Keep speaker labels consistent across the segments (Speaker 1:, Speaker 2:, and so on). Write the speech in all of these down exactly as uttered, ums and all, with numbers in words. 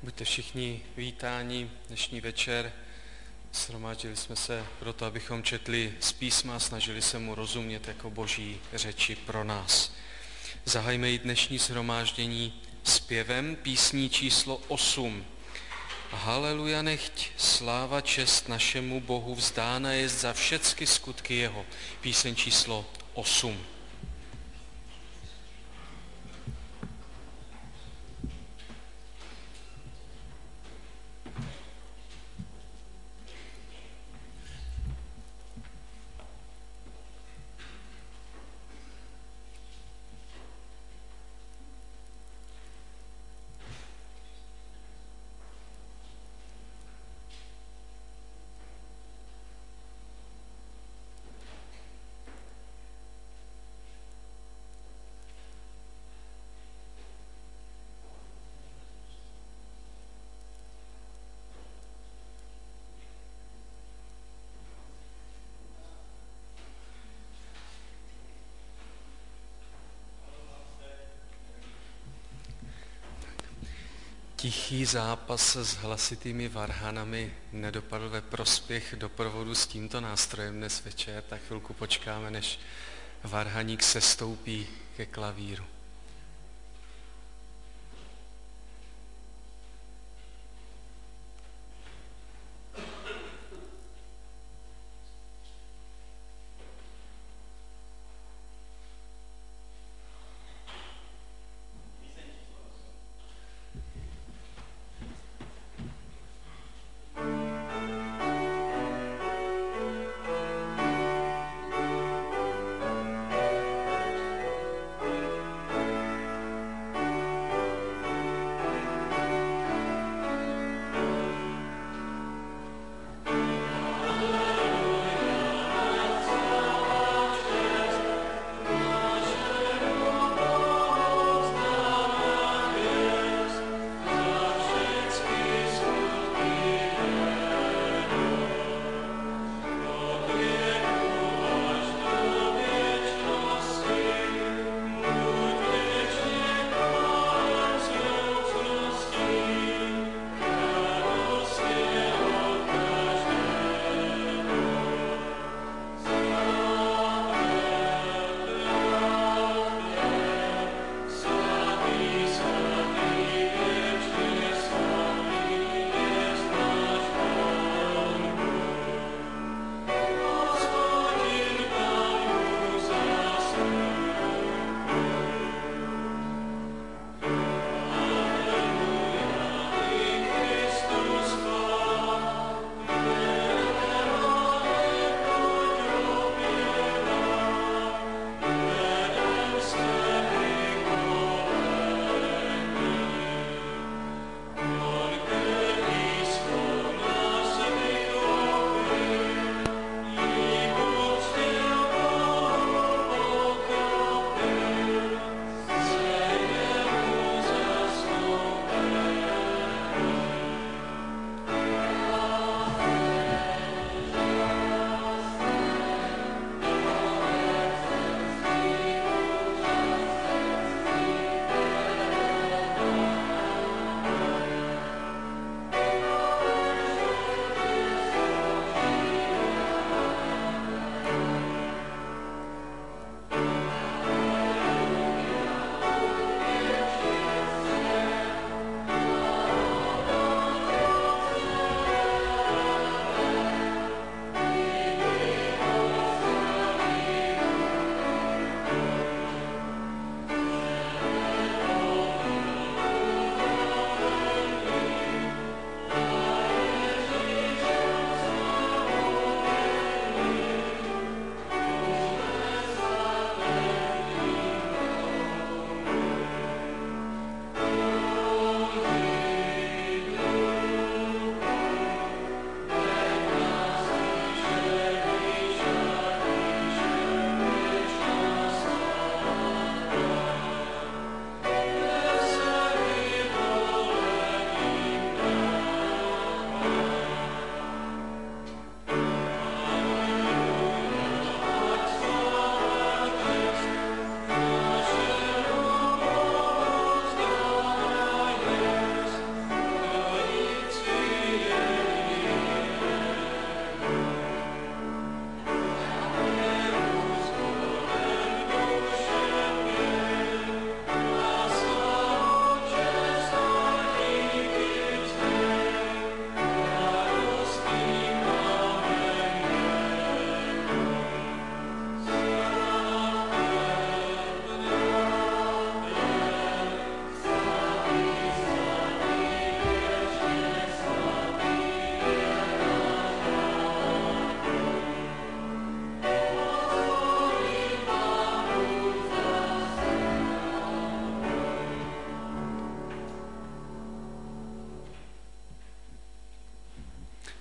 Speaker 1: Buďte všichni vítáni dnešní večer. Shromáždili jsme se proto, abychom četli z písma a snažili se mu rozumět jako boží řeči pro nás. Zahajme i dnešní shromáždění zpěvem písní číslo osm. Haleluja, nechť sláva čest našemu Bohu vzdána je za všecky skutky jeho. Píseň číslo osm. Tichý zápas s hlasitými varhanami nedopadl ve prospěch doprovodu s tímto nástrojem dnes večer, tak chvilku počkáme, než varhaník sestoupí ke klavíru.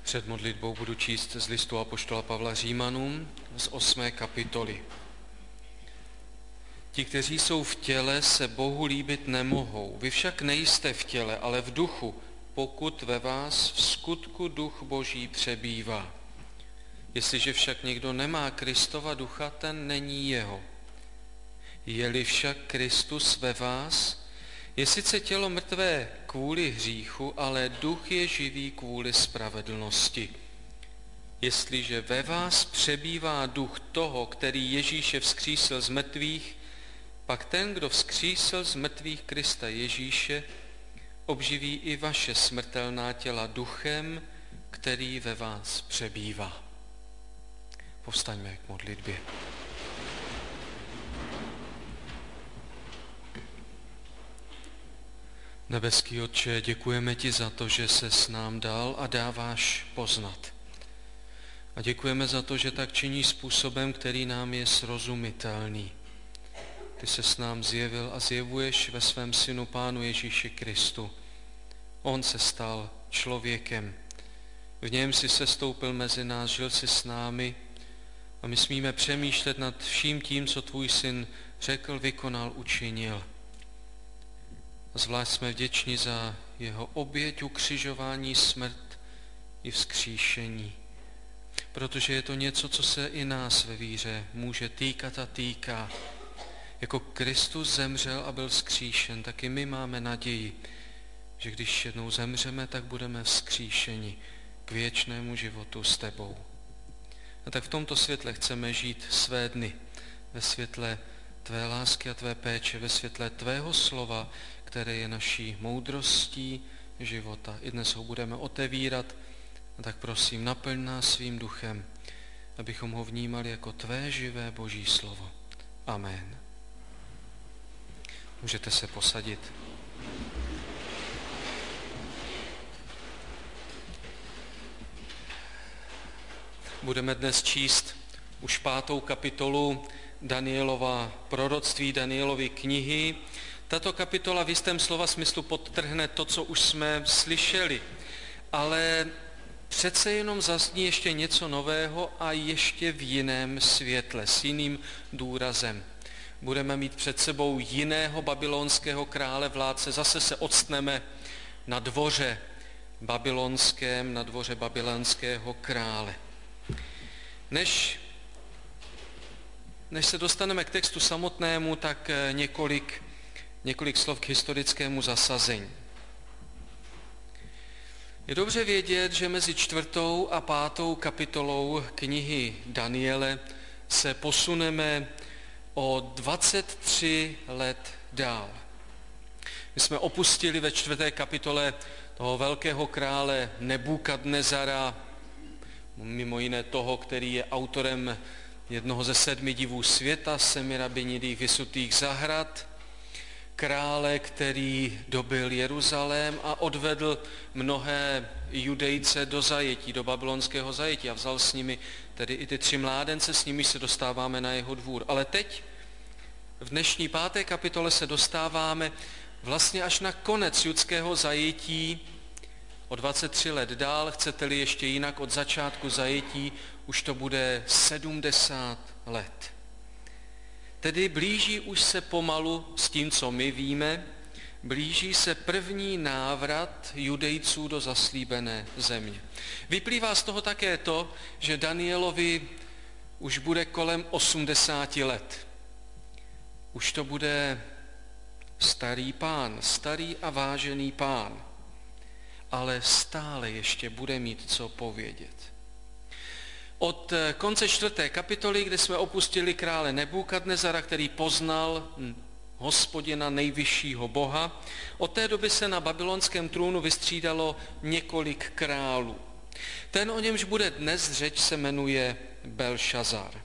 Speaker 1: Před modlitbou budu číst z listu apoštola Pavla Římanům z osmé kapitoly. Ti, kteří jsou v těle, se Bohu líbit nemohou. Vy však nejste v těle, ale v duchu, pokud ve vás v skutku duch Boží přebývá. Jestliže však někdo nemá Kristova ducha, ten není jeho. Je-li však Kristus ve vás, je sice tělo mrtvé kvůli hříchu, ale duch je živý kvůli spravedlnosti. Jestliže ve vás přebývá duch toho, který Ježíše vzkřísil z mrtvých, pak ten, kdo vzkřísil z mrtvých Krista Ježíše, obživí i vaše smrtelná těla duchem, který ve vás přebývá. Povstaňme k modlitbě. Nebeský Otče, děkujeme ti za to, že se s nám dal a dáváš poznat. A děkujeme za to, že tak činí způsobem, který nám je srozumitelný. Ty se s nám zjevil a zjevuješ ve svém synu Pánu Ježíši Kristu. On se stal člověkem. V něm si sestoupil mezi nás, žil si s námi a my smíme přemýšlet nad vším tím, co tvůj syn řekl, vykonal, učinil. A zvlášť jsme vděční za jeho oběť, ukřižování, smrt i vzkříšení. Protože je to něco, co se i nás ve víře může týkat a týká. Jako Kristus zemřel a byl vzkříšen, tak i my máme naději, že když jednou zemřeme, tak budeme vzkříšeni k věčnému životu s tebou. A tak v tomto světle chceme žít své dny, ve světle tvé lásky a tvé péče, ve světle tvého slova, které je naší moudrostí života. I dnes ho budeme otevírat, a tak prosím, naplň nás svým duchem, abychom ho vnímali jako tvé živé Boží slovo. Amen. Můžete se posadit. Budeme dnes číst už pátou kapitolu Danielova proroctví, Danielovy knihy. Tato kapitola v jistém slova smyslu podtrhne to, co už jsme slyšeli, ale přece jenom zazní ještě něco nového a ještě v jiném světle, s jiným důrazem. Budeme mít před sebou jiného babylonského krále vládce, zase se odstneme na dvoře babylonském, na dvoře babylonského krále. Než, než se dostaneme k textu samotnému, tak několik, několik slov k historickému zasazení. Je dobře vědět, že mezi čtvrtou a pátou kapitolou knihy Daniele se posuneme o dvacet tři let dál. My jsme opustili ve čtvrté kapitole toho velkého krále Nebukadnezara, mimo jiné toho, který je autorem jednoho ze sedmi divů světa, Semirabinidých vysutých zahrad, krále, který dobyl Jeruzalém a odvedl mnohé Judejce do zajetí, do babylonského zajetí a vzal s nimi tedy i ty tři mládence, s nimi se dostáváme na jeho dvůr. Ale teď v dnešní páté kapitole se dostáváme vlastně až na konec judského zajetí, o dvacet tři let dál, chcete-li ještě jinak, od začátku zajetí už to bude sedmdesát let. Tedy blíží už se pomalu s tím, co my víme, blíží se první návrat Judejců do zaslíbené země. Vyplývá z toho také to, že Danielovi už bude kolem osmdesáti let. Už to bude starý pán, starý a vážený pán, ale stále ještě bude mít co povědět. Od konce čtvrté kapitoly, kde jsme opustili krále Nebukadnezara, který poznal Hospodina, nejvyššího Boha, od té doby se na babylonském trůnu vystřídalo několik králů. Ten, o němž bude dnes řeč, se jmenuje Belšazar.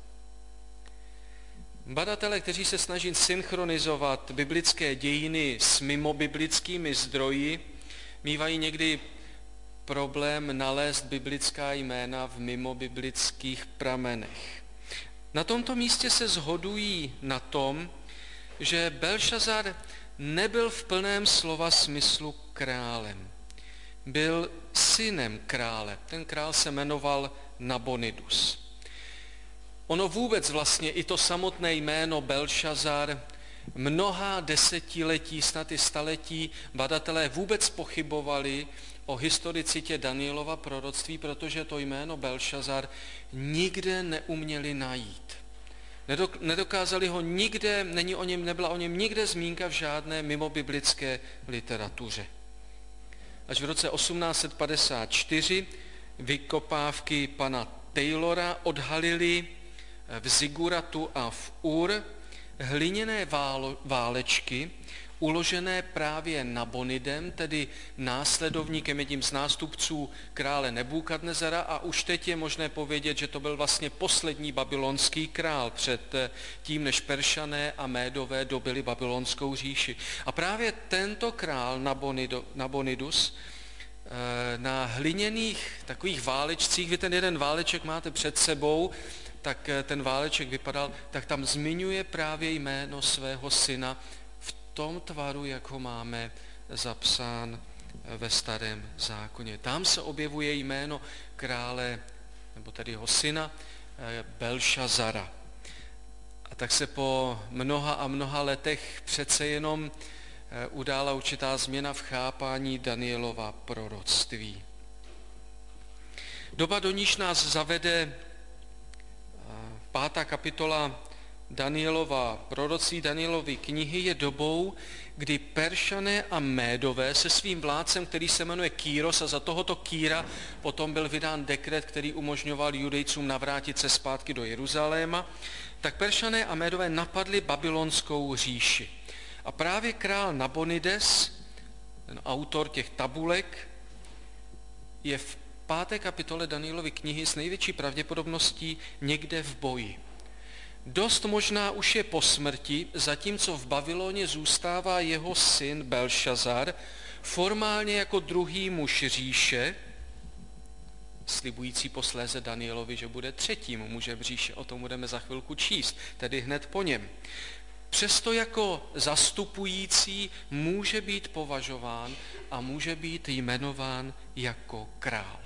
Speaker 1: Badatelé, kteří se snaží synchronizovat biblické dějiny s mimobiblickými zdroji, mívají někdy problém nalézt biblická jména v mimobiblických pramenech. Na tomto místě se shodují na tom, že Belšazar nebyl v plném slova smyslu králem. byl synem krále. Ten král se jmenoval Nabonidus. Ono vůbec vlastně i to samotné jméno Belšazar mnoha desetiletí, snad i staletí badatelé vůbec pochybovali o historicitě Danielova proroctví, protože to jméno Belšazar nikde neuměli najít. Nedokázali ho nikde, není o něm, nebyla o něm nikde zmínka v žádné mimobiblické literatuře. Až v roce osmnáct set padesát čtyři vykopávky pana Taylora odhalily v Ziguratu a v Ur hliněné válečky, uložené právě Nabonidem, tedy následovníkem, jedním z nástupců krále Nebukadnezara, a už teď je možné povědět, že to byl vlastně poslední babylonský král před tím, než Peršané a Médové dobili babylonskou říši. A právě tento král Nabonido, Nabonidus na hliněných takových válečcích, vy ten jeden váleček máte před sebou, tak ten váleček vypadal, tak tam zmiňuje právě jméno svého syna v tom tvaru, jak ho máme zapsán ve Starém zákoně. Tam se objevuje jméno krále, nebo tedy jeho syna, Belšazara. A tak se po mnoha a mnoha letech přece jenom udála určitá změna v chápání Danielova proroctví. Doba, do níž nás zavede pátá kapitola Danielova proroctví, Danielovy knihy, je dobou, kdy Peršané a Médové se svým vládcem, který se jmenuje Kýros, a za tohoto Kýra potom byl vydán dekret, který umožňoval Judejcům navrátit se zpátky do Jeruzaléma, tak Peršané a Médové napadli babylonskou říši. A právě král Nabonides, ten autor těch tabulek, je v páté kapitole Danielovy knihy s největší pravděpodobností někde v boji. Dost možná už je po smrti, zatímco v Babyloně zůstává jeho syn Belšazar, formálně jako druhý muž říše, slibující posléze Danielovi, že bude třetím mužem říše, o tom budeme za chvilku číst, tedy hned po něm. Přesto jako zastupující může být považován a může být jmenován jako král.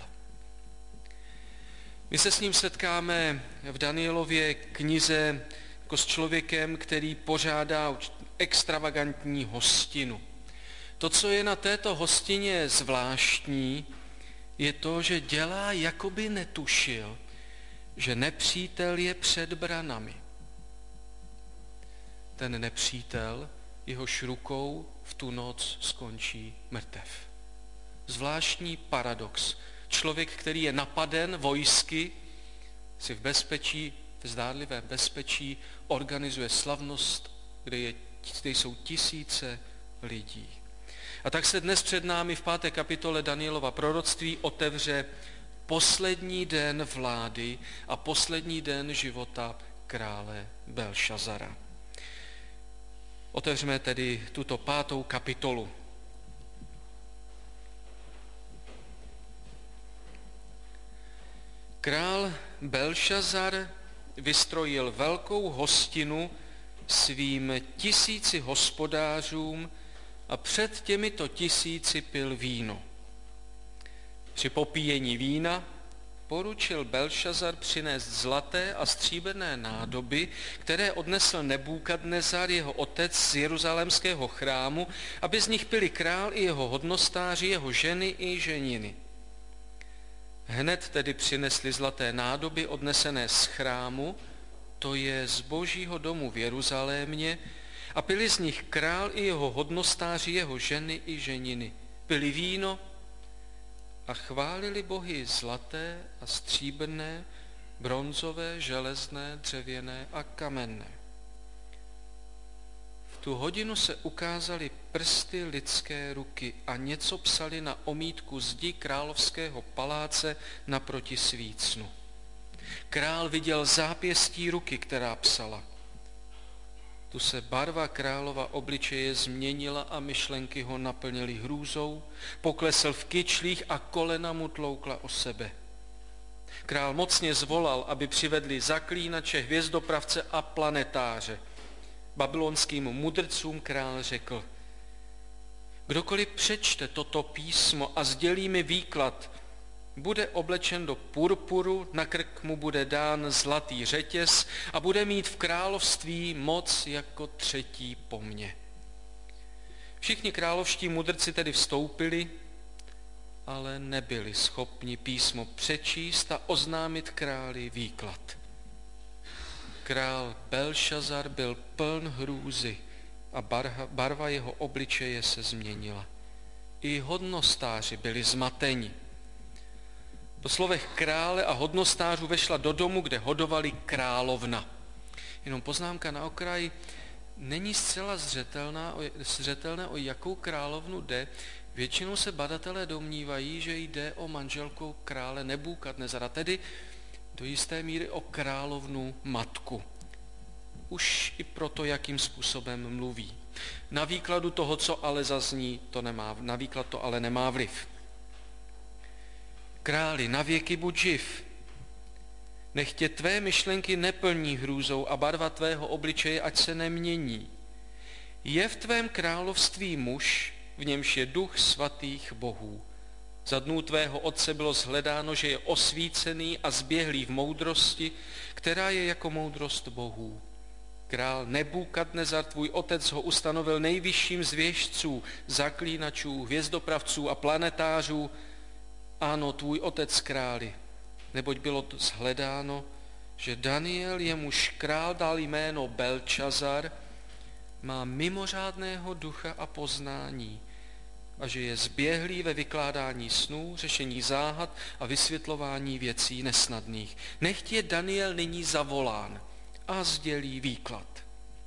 Speaker 1: My se s ním setkáme v Danielově knize jako s člověkem, který pořádá extravagantní hostinu. To, co je na této hostině zvláštní, je to, že dělá, jako by netušil, že nepřítel je před branami. Ten nepřítel, jehož rukou v tu noc skončí mrtev. Zvláštní paradox. Člověk, který je napaden vojsky, si v bezpečí, v zdádlivém bezpečí, organizuje slavnost, kde, je, kde jsou tisíce lidí. A tak se dnes před námi v páté kapitole Danielova proroctví otevře poslední den vlády a poslední den života krále Belšazara. Otevřeme tedy tuto pátou kapitolu. Král Belšazar vystrojil velkou hostinu svým tisíci hospodářům a před těmito tisíci pil víno. Při popíjení vína poručil Belšazar přinést zlaté a stříbrné nádoby, které odnesl Nebukadnezar, jeho otec, z jeruzalémského chrámu, aby z nich pili král i jeho hodnostáři, jeho ženy i ženiny. Hned tedy přinesli zlaté nádoby odnesené z chrámu, to je z Božího domu v Jeruzalémě, a pili z nich král i jeho hodnostáři, jeho ženy i ženiny. Pili víno a chválili bohy zlaté a stříbrné, bronzové, železné, dřevěné a kamenné. V tu hodinu se ukázaly prsty lidské ruky a něco psali na omítku zdi královského paláce naproti svícnu. Král viděl zápěstí ruky, která psala. Tu se barva králova obličeje změnila a myšlenky ho naplnily hrůzou, poklesl v kyčlích a kolena mu tloukla o sebe. Král mocně zvolal, aby přivedli zaklínače, hvězdopravce a planetáře. Babylonským mudrcům král řekl: Kdokoliv přečte toto písmo a sdělí mi výklad, bude oblečen do purpuru, na krk mu bude dán zlatý řetěz a bude mít v království moc jako třetí po mně. Všichni královští mudrci tedy vstoupili, ale nebyli schopni písmo přečíst a oznámit králi výklad. Král Belšazar byl pln hrůzy a barva jeho obličeje se změnila. I hodnostáři byli zmateni. Po slovech krále a hodnostářů vešla do domu, kde hodovali královna. Jenom poznámka na okraj, není zcela zřetelná, zřetelné, o jakou královnu jde. Většinou se badatelé domnívají, že jde o manželku krále Nebukadnezara, tedy do jisté míry o královnu matku. Už i proto, jakým způsobem mluví. Na výkladu toho, co ale zazní, to nemá, na výklad to ale nemá vliv. Králi, navěky buď živ. Nech tě tvé myšlenky neplní hrůzou a barva tvého obličeje ať se nemění. Je v tvém království muž, v němž je duch svatých bohů. Za dnů tvého otce bylo shledáno, že je osvícený a zběhlý v moudrosti, která je jako moudrost bohů. Král Nebukadnezar, tvůj otec, ho ustanovil nejvyšším z věštců, zaklínačů, hvězdopravců a planetářů. Ano, tvůj otec králi, neboť bylo to shledáno, že Daniel, jemuž král dal jméno Belčazar, má mimořádného ducha a poznání a že je zběhlý ve vykládání snů, řešení záhad a vysvětlování věcí nesnadných. Nechť je Daniel nyní zavolán a sdělí výklad.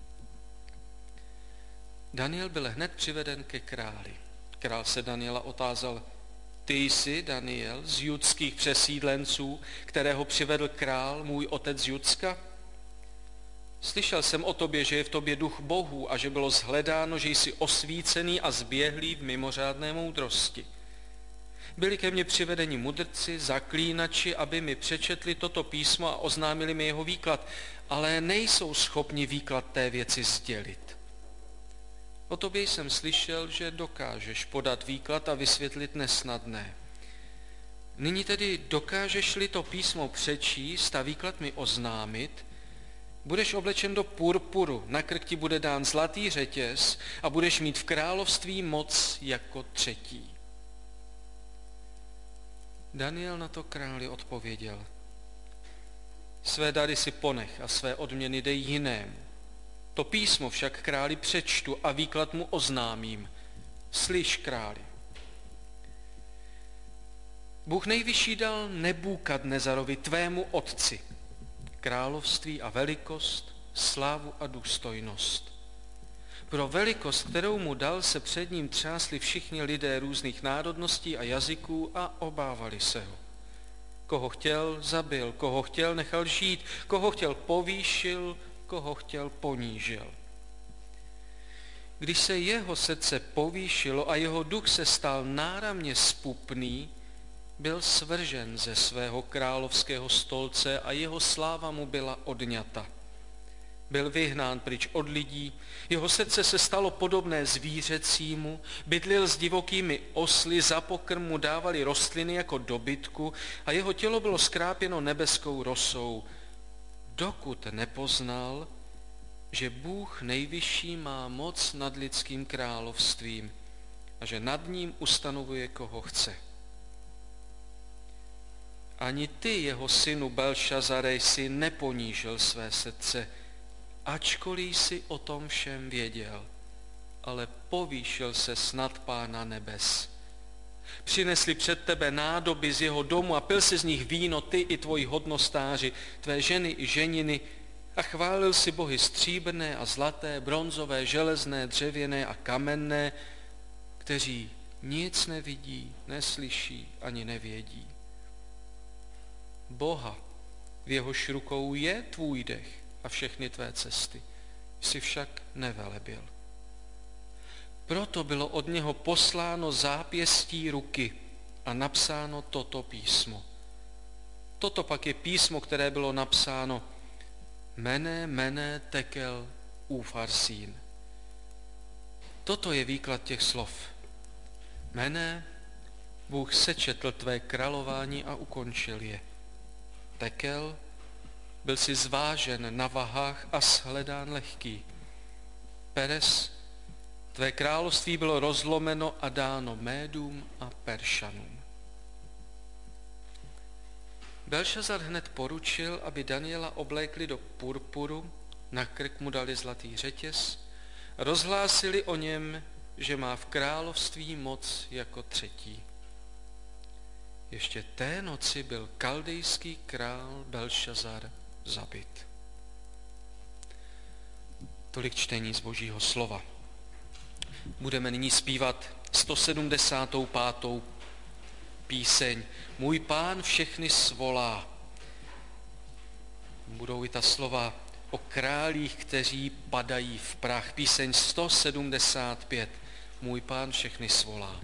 Speaker 1: Daniel byl hned přiveden ke králi. Král se Daniela otázal, ty jsi, Daniel, z judských přesídlenců, kterého přivedl král, můj otec z Judska? Slyšel jsem o tobě, že je v tobě duch bohů a že bylo shledáno, že jsi osvícený a zběhlý v mimořádné moudrosti. Byli ke mně přivedeni mudrci, zaklínači, aby mi přečetli toto písmo a oznámili mi jeho výklad, ale nejsou schopni výklad té věci sdělit. O tobě jsem slyšel, že dokážeš podat výklad a vysvětlit nesnadné. Nyní tedy dokážeš-li to písmo přečíst a výklad mi oznámit, budeš oblečen do purpuru, na krk ti bude dán zlatý řetěz a budeš mít v království moc jako třetí. Daniel na to králi odpověděl, své dary si ponech a své odměny dej jinému. To písmo však králi přečtu a výklad mu oznámím. Slyš, králi. Bůh nejvyšší dal Nebukadnezarovi, tvému otci, království a velikost, slávu a důstojnost. Pro velikost, kterou mu dal, se před ním třásli všichni lidé různých národností a jazyků a obávali se ho. Koho chtěl, zabil, koho chtěl, nechal žít, koho chtěl, povýšil, koho chtěl, ponížil. Když se jeho srdce povýšilo a jeho duch se stal náramně zpupný, byl svržen ze svého královského stolce a jeho sláva mu byla odňata. Byl vyhnán pryč od lidí, jeho srdce se stalo podobné zvířecímu, bydlil s divokými osly, za pokrm mu dávali rostliny jako dobytku a jeho tělo bylo skrápěno nebeskou rosou, dokud nepoznal, že Bůh nejvyšší má moc nad lidským královstvím a že nad ním ustanovuje, koho chce. Ani ty, jeho synu Belšazare, jsi neponížil své srdce, ačkoliv jsi o tom všem věděl, ale povýšil se snad Pána nebes. Přinesli před tebe nádoby z jeho domu a pil si z nich víno, ty i tvoji hodnostáři, tvé ženy i ženiny, a chválil si bohy stříbrné a zlaté, bronzové, železné, dřevěné a kamenné, kteří nic nevidí, neslyší ani nevědí. Boha, v jehož rukou je tvůj dech a všechny tvé cesty, jsi však nevelebil. Proto bylo od něho posláno zápěstí ruky a napsáno toto písmo. Toto pak je písmo, které bylo napsáno Mene, mene, tekel, úfarsín. Toto je výklad těch slov. Mene, Bůh sečetl tvé králování a ukončil je. Tekel, byl si zvážen na vahách a shledán lehký. Peres, tvé království bylo rozlomeno a dáno Médům a Peršanům. Belšazar hned poručil, aby Daniela oblékli do purpuru, na krk mu dali zlatý řetěz, rozhlásili o něm, že má v království moc jako třetí. Ještě té noci byl kaldejský král Belšazar zabit. Tolik čtení z Božího slova. Budeme nyní zpívat sto sedmdesátou pátou píseň Můj Pán všechny svolá. Budou i ta slova o králích, kteří padají v prach. Píseň sto sedmdesát pět. Můj Pán všechny svolá.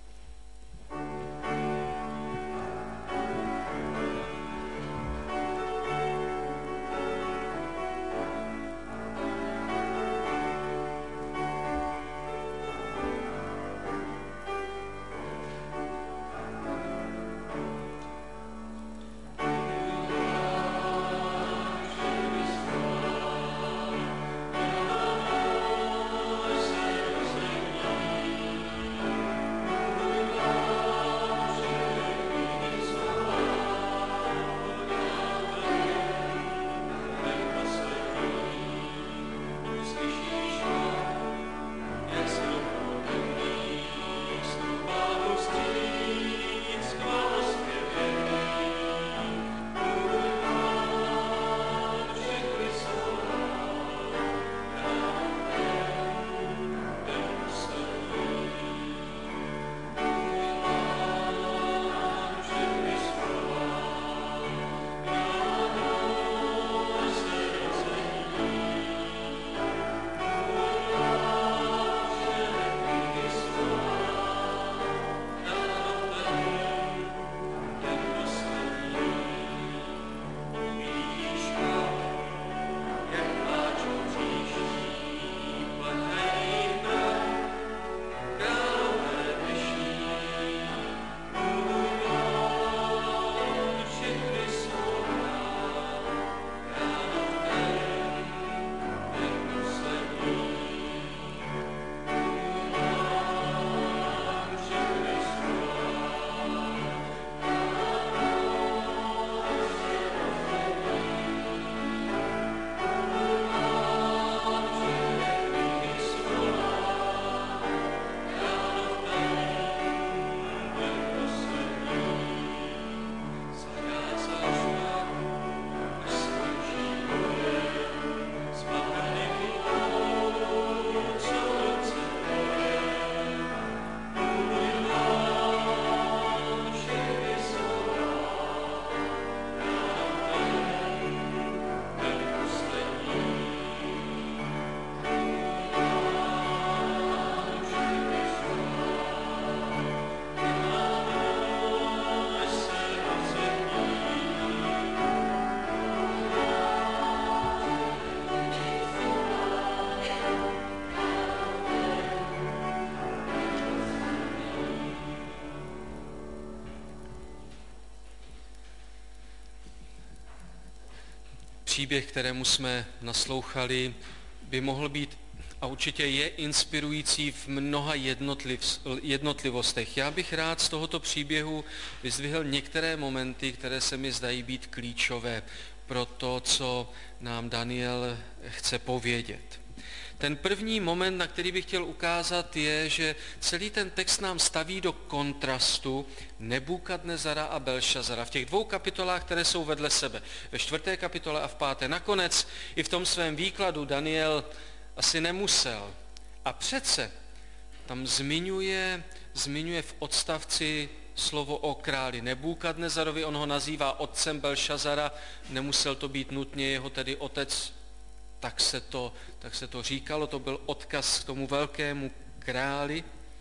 Speaker 1: Příběh, kterému jsme naslouchali, by mohl být a určitě je inspirující v mnoha jednotliv, jednotlivostech. Já bych rád z tohoto příběhu vyzdvihl některé momenty, které se mi zdají být klíčové pro to, co nám Daniel chce povědět. Ten první moment, na který bych chtěl ukázat, je, že celý ten text nám staví do kontrastu Nebukadnezara a Belšazara v těch dvou kapitolách, které jsou vedle sebe. Ve čtvrté kapitole a v páté. Nakonec i v tom svém výkladu Daniel asi nemusel. A přece tam zmiňuje, zmiňuje v odstavci slovo o králi Nebukadnezarovi, on ho nazývá otcem Belšazara, nemusel to být nutně jeho tedy otec, tak se to, tak se to říkalo, to byl odkaz k tomu velkému králi.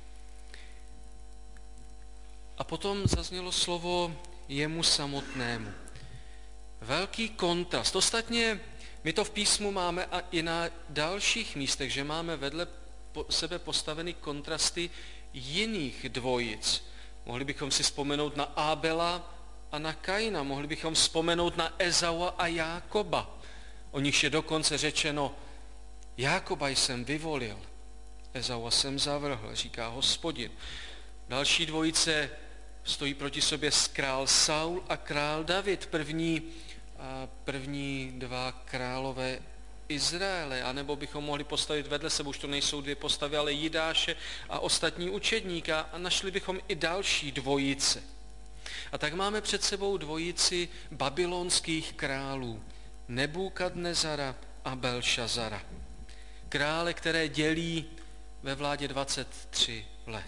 Speaker 1: A potom zaznělo slovo jemu samotnému. Velký kontrast. Ostatně my to v písmu máme a i na dalších místech, že máme vedle sebe postaveny kontrasty jiných dvojic. Mohli bychom si vzpomenout na Ábela a na Kaina, mohli bychom vzpomenout na Ezaua a Jákoba. O nich je dokonce řečeno, Jákoba jsem vyvolil, Ezaua jsem zavrhl, říká Hospodin. Další dvojice stojí proti sobě král Saul a král David, první, a první dva králové Izraele, anebo bychom mohli postavit vedle sebe, už to nejsou dvě postavy, ale Jidáše a ostatní učedníka a našli bychom i další dvojice. A tak máme před sebou dvojici babylonských králů, Nebukadnezara a Belšazara. Krále, které dělí ve vládě dvacet tři let.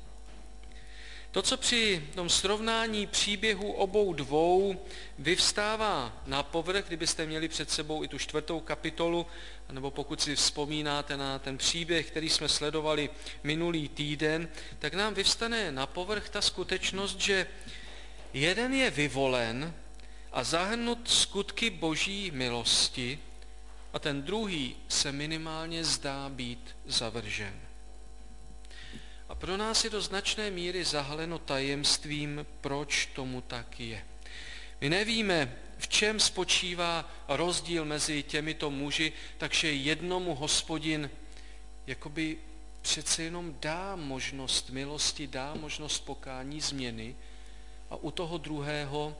Speaker 1: To, co při tom srovnání příběhu obou dvou vyvstává na povrch, kdybyste měli před sebou i tu čtvrtou kapitolu, nebo pokud si vzpomínáte na ten příběh, který jsme sledovali minulý týden, tak nám vyvstane na povrch ta skutečnost, že jeden je vyvolen a zahrnut skutky boží milosti a ten druhý se minimálně zdá být zavržen. A pro nás je do značné míry zahaleno tajemstvím, proč tomu tak je. My nevíme, v čem spočívá rozdíl mezi těmito muži, takže jednomu Hospodin jakoby přece jenom dá možnost milosti, dá možnost pokání, změny a u toho druhého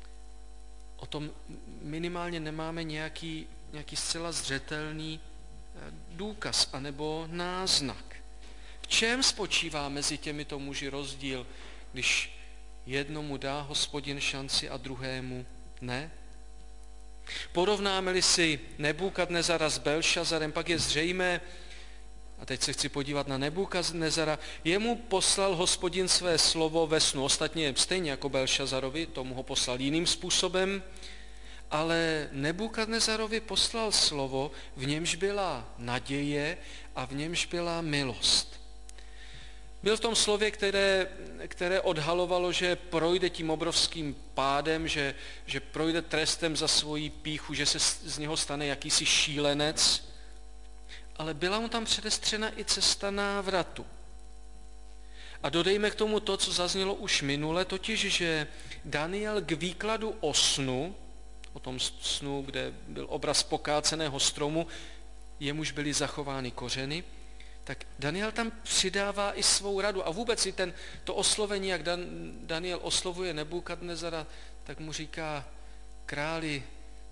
Speaker 1: o tom minimálně nemáme nějaký, nějaký zcela zřetelný důkaz anebo náznak. V čem spočívá mezi těmito muži rozdíl, když jednomu dá Hospodin šanci a druhému ne? Porovnáme-li si Nebukadnezara s Belšazarem, pak je zřejmé, a teď se chci podívat na Nebukadnezara, jemu poslal Hospodin své slovo ve snu, ostatně stejně jako Belšazarovi, tomu ho poslal jiným způsobem, ale Nebukadnezarovi poslal slovo, v němž byla naděje a v němž byla milost. Byl v tom slově, které, které odhalovalo, že projde tím obrovským pádem, že, že projde trestem za svoji pýchu, že se z něho stane jakýsi šílenec, ale byla mu tam předestřena i cesta návratu. A dodejme k tomu to, co zaznělo už minule, totiž, že Daniel k výkladu o snu, o tom snu, kde byl obraz pokáceného stromu, jemuž byly zachovány kořeny, tak Daniel tam přidává i svou radu. A vůbec i ten, to oslovení, jak Dan, Daniel oslovuje Nebukadnezara, tak mu říká, králi,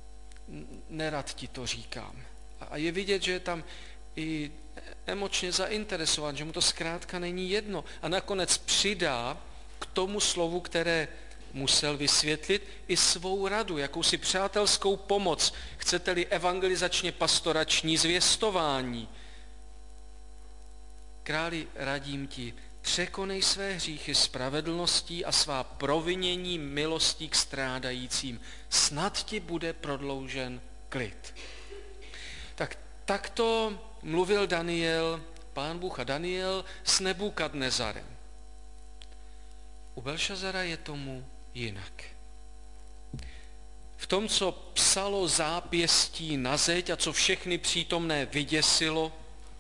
Speaker 1: nerad ti to říkám. A je vidět, že je tam i emočně zainteresován, že mu to zkrátka není jedno. A nakonec přidá k tomu slovu, které musel vysvětlit, i svou radu, jakousi přátelskou pomoc, chcete-li evangelizačně pastorační zvěstování. Králi, radím ti, překonej své hříchy spravedlností a svá provinění milostí k strádajícím. Snad ti bude prodloužen klid. Tak takto mluvil Daniel, Pán Bůh a Daniel s Nebukadnezarem. U Belšazara je tomu jinak. V tom, co psalo zápěstí na zeď a co všechny přítomné vyděsilo,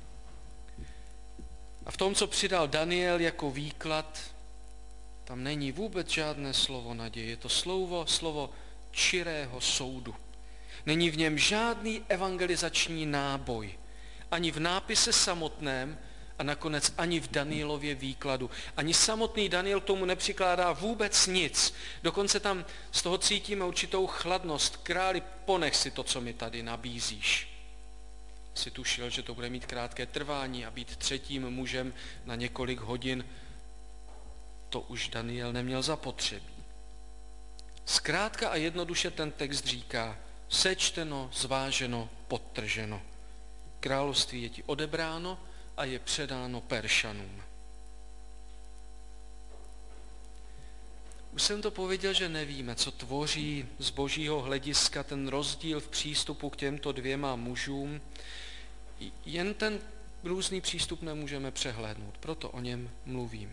Speaker 1: a v tom, co přidal Daniel jako výklad, tam není vůbec žádné slovo naděje. Je to slovo, slovo čirého soudu. Není v něm žádný evangelizační náboj. Ani v nápise samotném a nakonec ani v Danielově výkladu. Ani samotný Daniel k tomu nepřikládá vůbec nic. Dokonce tam z toho cítíme určitou chladnost. Králi, ponech si to, co mi tady nabízíš. Si tušil, že to bude mít krátké trvání a být třetím mužem na několik hodin, to už Daniel neměl zapotřebí. Zkrátka a jednoduše ten text říká, sečteno, zváženo, podtrženo. Království je ti odebráno a je předáno Peršanům. Už jsem to pověděl, že nevíme, co tvoří z božího hlediska ten rozdíl v přístupu k těmto dvěma mužům. Jen ten různý přístup nemůžeme přehlédnout, proto o něm mluvíme.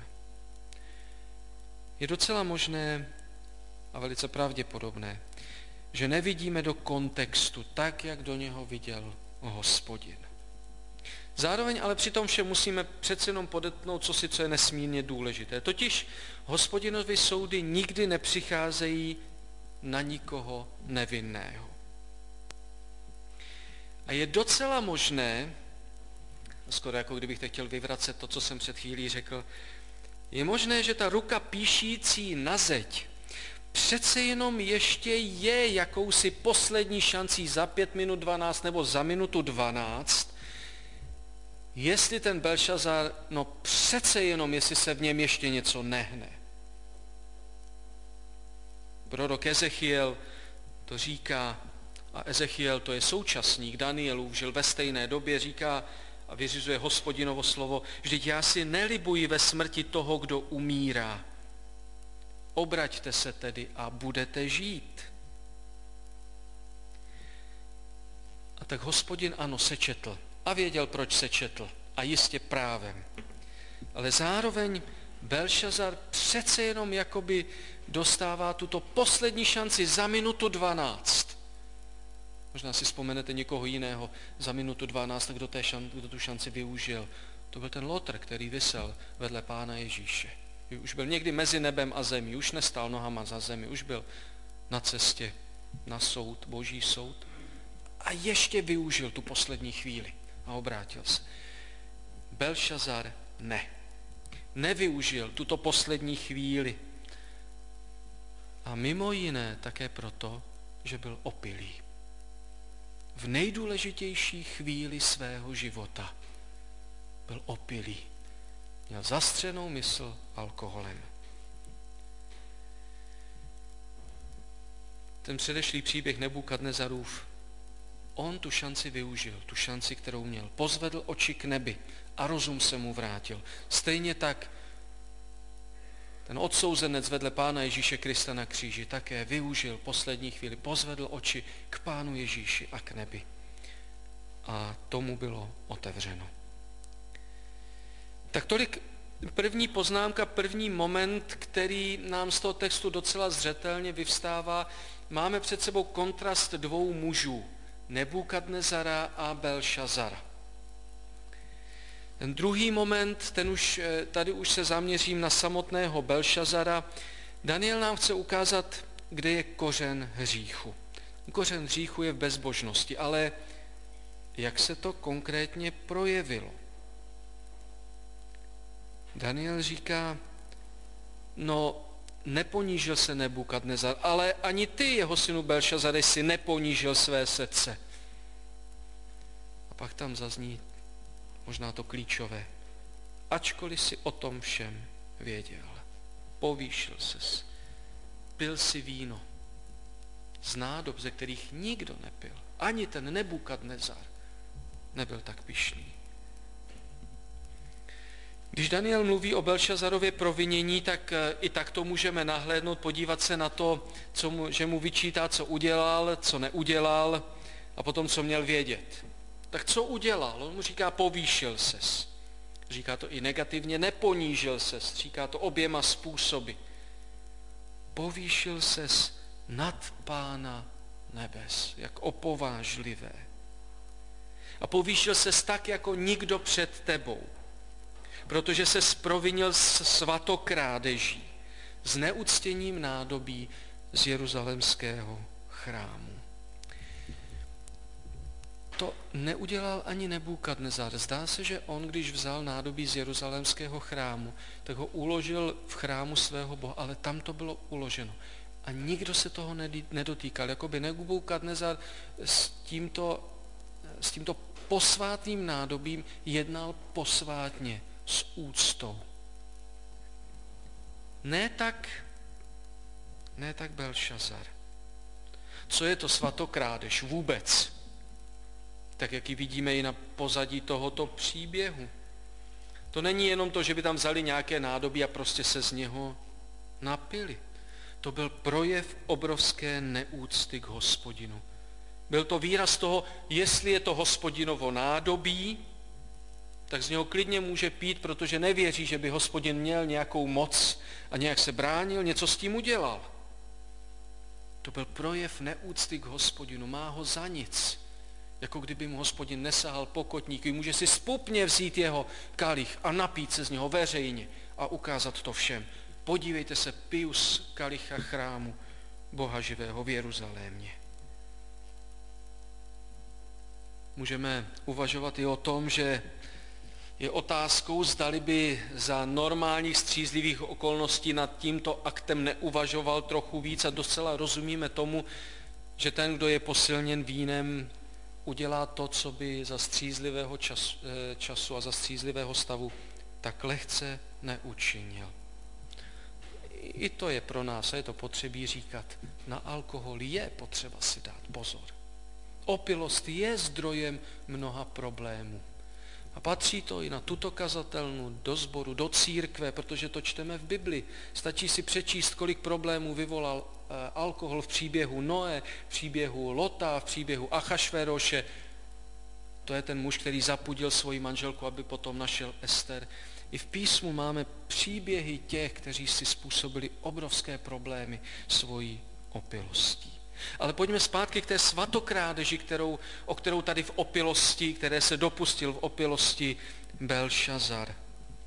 Speaker 1: Je docela možné a velice pravděpodobné, že nevidíme do kontextu tak, jak do něho viděl Hospodin. Zároveň ale při tom všem musíme přece jenom podotknout, co si, co je nesmírně důležité. Totiž Hospodinovy soudy nikdy nepřicházejí na nikoho nevinného. A je docela možné, skoro jako kdybych teď chtěl vyvracet to, co jsem před chvílí řekl, je možné, že ta ruka píšící na zeď přece jenom ještě je jakousi poslední šancí za pět minut dvanáct nebo za minutu dvanáct, jestli ten Belšazar, no přece jenom, jestli se v něm ještě něco nehne. Prorok Ezechiel to říká, a Ezechiel to je současník Danielův, žil ve stejné době, říká a vyřizuje Hospodinovo slovo, vždyť já si nelibuji ve smrti toho, kdo umírá. Obraťte se tedy a budete žít. A tak Hospodin ano sečetl a věděl, proč sečetl a jistě právem. Ale zároveň Belšazar přece jenom jakoby dostává tuto poslední šanci za minutu dvanáct. Možná si vzpomenete někoho jiného za minutu dvanáct, kdo, té šan, kdo tu šanci využil. To byl ten Lotr, který visel vedle Pána Ježíše. Už byl někdy mezi nebem a zemí, už nestál nohama za zemi, už byl na cestě na soud, boží soud. A ještě využil tu poslední chvíli a obrátil se. Belšazar ne. Nevyužil tuto poslední chvíli. A mimo jiné také proto, že byl opilý. V nejdůležitější chvíli svého života byl opilý. Měl zastřenou mysl alkoholem. Ten předešlý příběh Nebukadnezarův, on tu šanci využil, tu šanci, kterou měl. Pozvedl oči k nebi a rozum se mu vrátil. Stejně tak ten odsouzenec vedle Pána Ježíše Krista na kříži také využil poslední chvíli, pozvedl oči k Pánu Ježíši a k nebi. A tomu bylo otevřeno. Tak tolik první poznámka, první moment, který nám z toho textu docela zřetelně vyvstává. Máme před sebou kontrast dvou mužů, Nebukadnezara a Belšazara. Ten druhý moment, ten už, tady už se zaměřím na samotného Belšazara. Daniel nám chce ukázat, kde je kořen hříchu. Kořen hříchu je v bezbožnosti, ale jak se to konkrétně projevilo? Daniel říká, no neponížil se Nebukadnezar, ale ani ty, jeho synu Belšazare, si neponížil své srdce. A pak tam zazní možná to klíčové. Ačkoliv si o tom všem věděl, povýšil ses, pil si víno z nádob, ze kterých nikdo nepil. Ani ten Nebukadnezar nebyl tak pyšný. Když Daniel mluví o Belšazarově provinění, tak i tak to můžeme nahlédnout, podívat se na to, co mu, že mu vyčítá, co udělal, co neudělal a potom, co měl vědět. Tak co udělal? On mu říká, povýšil ses. Říká to i negativně, neponížil ses. Říká to oběma způsoby. Povýšil ses nad Pána nebes, jak opovážlivé. A povýšil ses tak, jako nikdo před tebou. Protože se sprovinil s svatokrádeží, s neuctěním nádobí z jeruzalémského chrámu. To neudělal ani Nebukadnezar. Zdá se, že on, když vzal nádobí z jeruzalémského chrámu, tak ho uložil v chrámu svého Boha, ale tam to bylo uloženo. A nikdo se toho nedotýkal. Jakoby Nebukadnezar s tímto, s tímto posvátným nádobím jednal posvátně, s úctou. Ne tak, ne tak Belšazar. Co je to svatokrádež vůbec? Tak, jak ji vidíme i na pozadí tohoto příběhu. To není jenom to, že by tam vzali nějaké nádobí a prostě se z něho napili. To byl projev obrovské neúcty k Hospodinu. Byl to výraz toho, jestli je to Hospodinovo nádobí, tak z něho klidně může pít, protože nevěří, že by Hospodin měl nějakou moc a nějak se bránil, něco s tím udělal. To byl projev neúcty k Hospodinu, má ho za nic, Jako kdyby mu Hospodin nesahal pokotníky, může si spupně vzít jeho kalich a napít se z něho veřejně a ukázat to všem. Podívejte se, piju z kalicha chrámu Boha živého v Jeruzalémě. Můžeme uvažovat i o tom, že je otázkou, zdali by za normálních střízlivých okolností nad tímto aktem neuvažoval trochu víc a docela rozumíme tomu, že ten, kdo je posilněn vínem, udělá to, co by za střízlivého času, času a za střízlivého stavu tak lehce neučinil. I to je pro nás, a je to potřebí říkat, na alkohol je potřeba si dát pozor. Opilost je zdrojem mnoha problémů. A patří to i na tuto kazatelnu, do sboru, do církve, protože to čteme v Bibli. Stačí si přečíst, kolik problémů vyvolal eh, alkohol v příběhu Noé, v příběhu Lota, v příběhu Achašvéroše. To je ten muž, který zapudil svoji manželku, aby potom našel Ester. I v písmu máme příběhy těch, kteří si způsobili obrovské problémy svojí opilostí. Ale pojďme zpátky k té svatokrádeži, kterou, o kterou tady v opilosti, které se dopustil v opilosti Belšazar.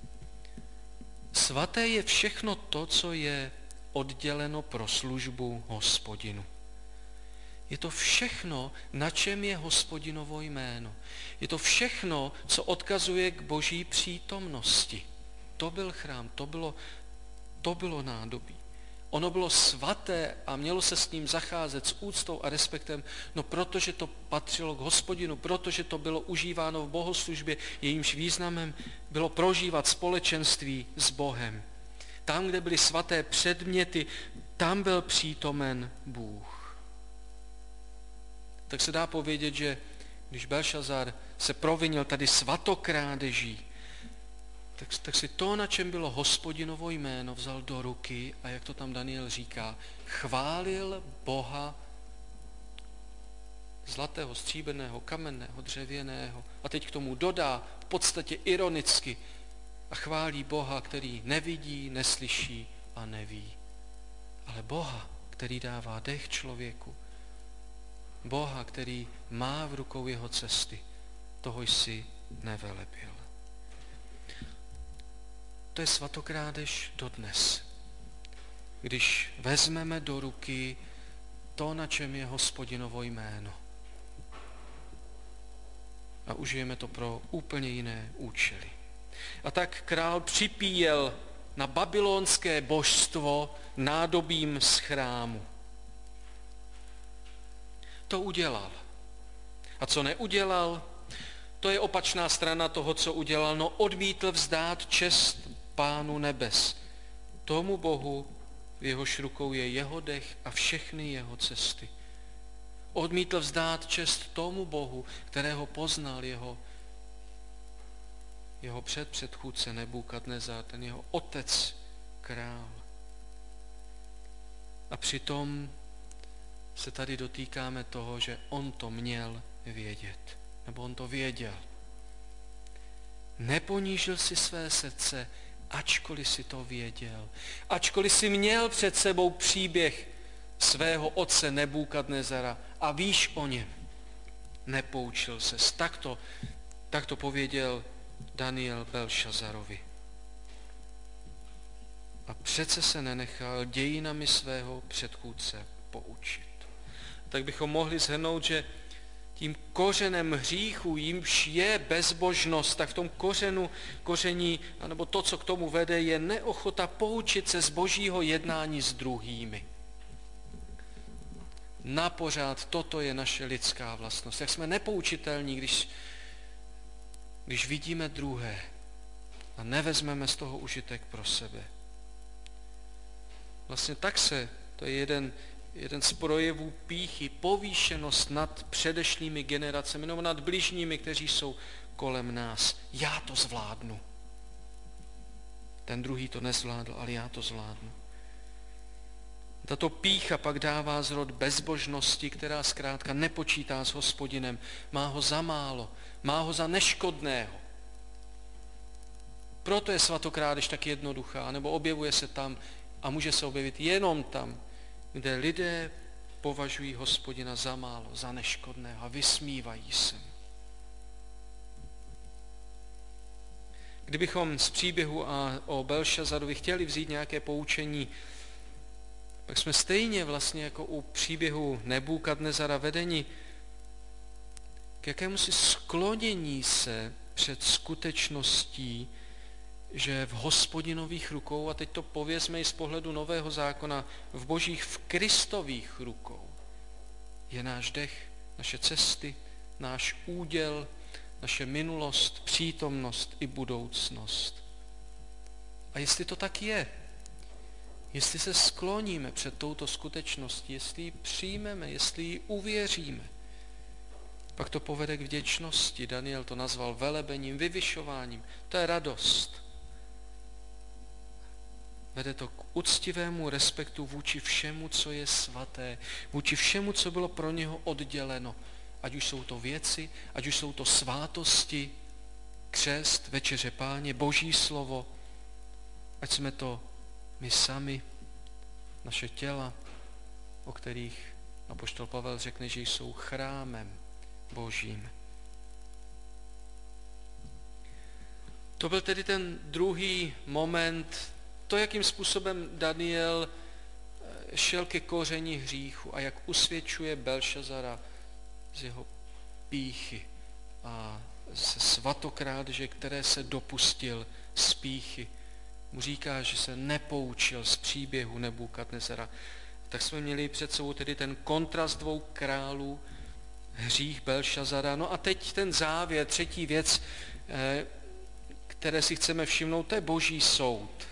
Speaker 1: Svaté je všechno to, co je odděleno pro službu Hospodinu. Je to všechno, na čem je Hospodinovo jméno. Je to všechno, co odkazuje k Boží přítomnosti. To byl chrám, to bylo, to bylo nádobí. Ono bylo svaté a mělo se s ním zacházet s úctou a respektem, no protože to patřilo k Hospodinu, protože to bylo užíváno v bohoslužbě, jejímž významem bylo prožívat společenství s Bohem. Tam, kde byly svaté předměty, tam byl přítomen Bůh. Tak se dá povědět, že když Belšazar se provinil tady svatokrádeží, Tak, tak si to, na čem bylo Hospodinovo jméno, vzal do ruky a jak to tam Daniel říká, chválil Boha zlatého, stříbrného, kamenného, dřevěného a teď k tomu dodá v podstatě ironicky a chválí Boha, který nevidí, neslyší a neví. Ale Boha, který dává dech člověku, Boha, který má v rukou jeho cesty, toho jsi nevelebil. To je svatokrádež dodnes. Když vezmeme do ruky to, na čem je Hospodinovo jméno a užijeme to pro úplně jiné účely. A tak král připíjel na babylonské božstvo nádobím z chrámu. To udělal. A co neudělal? To je opačná strana toho, co udělal. No odmítl vzdát čest Pánu nebes, tomu Bohu, v jehož rukou je jeho dech a všechny jeho cesty. Odmítl vzdát čest tomu Bohu, kterého poznal jeho, jeho předpředchůdce Nebukadnezar, ten jeho otec, král. A přitom se tady dotýkáme toho, že on to měl vědět, nebo on to věděl. Neponížil si své srdce, ačkoliv si to věděl, ačkoliv si měl před sebou příběh svého otce Nebukadnezara a víš o něm, nepoučil ses. Tak to, tak to pověděl Daniel Belšazarovi. A přece se nenechal dějinami svého předchůdce poučit. Tak bychom mohli shrnout, že tím kořenem hříchu, jimž je bezbožnost, tak v tom kořenu, koření, anebo to, co k tomu vede, je neochota poučit se z božího jednání s druhými. Napořád toto je naše lidská vlastnost. Jak jsme nepoučitelní, když, když vidíme druhé a nevezmeme z toho užitek pro sebe. Vlastně tak se, to je jeden jeden z projevů pýchy, povýšenost nad předešlými generacemi, nebo nad bližními, kteří jsou kolem nás. Já to zvládnu. Ten druhý to nezvládl, ale já to zvládnu. Tato pýcha pak dává zrod bezbožnosti, která zkrátka nepočítá s Hospodinem. Má ho za málo, má ho za neškodného. Proto je svatokrádež tak jednoduchá, nebo objevuje se tam a může se objevit jenom tam, kde lidé považují Hospodina za málo, za neškodného a vysmívají se mu. Kdybychom z příběhu a o Belšazarovi chtěli vzít nějaké poučení, tak jsme stejně vlastně jako u příběhu Nebukadnezara vedeni k jakémusi sklonění se před skutečností, že v Hospodinových rukou, a teď to povězme i z pohledu Nového zákona, v Božích, v Kristových rukou je náš dech, naše cesty, náš úděl, naše minulost, přítomnost i budoucnost. A jestli to tak je, jestli se skloníme před touto skutečností, jestli ji přijmeme, jestli ji uvěříme, pak to povede k vděčnosti. Daniel to nazval velebením, vyvyšováním. To je radost. Vede to k úctivému respektu vůči všemu, co je svaté, vůči všemu, co bylo pro něho odděleno. Ať už jsou to věci, ať už jsou to svátosti, křest, večeře Páně, Boží slovo, ať jsme to my sami, naše těla, o kterých apoštol Pavel řekne, že jsou chrámem Božím. To byl tedy ten druhý moment, to, jakým způsobem Daniel šel ke kořeni hříchu a jak usvědčuje Belšazara z jeho pýchy a ze svatokrádeže, které se dopustil z pýchy. Mu říká, že se nepoučil z příběhu Nebukadnezara. Tak jsme měli před sebou tedy ten kontrast dvou králů, hřích Belšazara. No a teď ten závěr, třetí věc, které si chceme všimnout, to je Boží soud.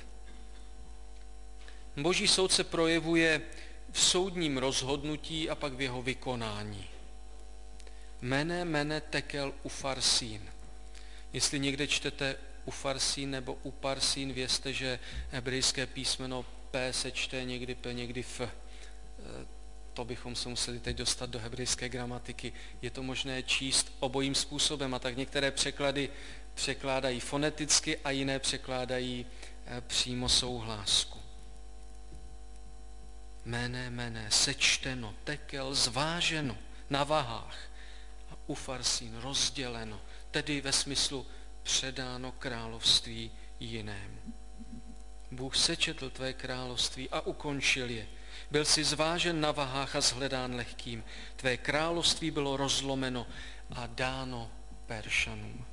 Speaker 1: Boží soud se projevuje v soudním rozhodnutí a pak v jeho vykonání. Mene, mene, tekel, ufarsín. Jestli někde čtete ufarsín nebo uparsín, vězte, že hebrejské písmeno P se čte někdy P, někdy F. To bychom se museli teď dostat do hebrejské gramatiky. Je to možné číst obojím způsobem a tak některé překlady překládají foneticky a jiné překládají přímo souhlásku. Mene, mene, sečteno, tekel, zváženo na vahách a ufarsín, rozděleno, tedy ve smyslu předáno království jinému. Bůh sečetl tvé království a ukončil je. Byl si zvážen na vahách a shledán lehkým. Tvé království bylo rozlomeno a dáno Peršanům.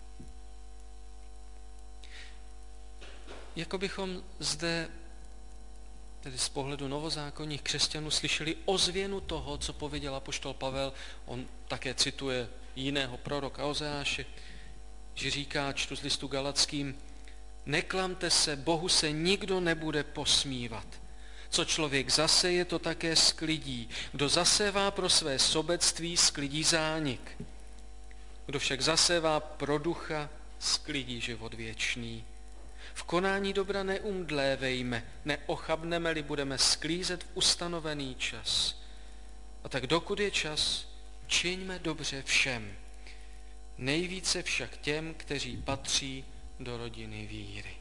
Speaker 1: Jako bychom zde, tedy z pohledu novozákonních křesťanů, slyšeli ozvěnu toho, co pověděl apoštol Pavel. On také cituje jiného proroka Ozeáše, že říká, čtu z listu Galackým, neklamte se, Bohu se nikdo nebude posmívat. Co člověk zaseje, to také sklidí. Kdo zasévá pro své sobectví, sklidí zánik. Kdo však zasévá pro ducha, sklidí život věčný. V konání dobra neumdlévejme, neochabneme-li budeme sklízet v ustanovený čas. A tak dokud je čas, čiňme dobře všem. Nejvíce však těm, kteří patří do rodiny víry.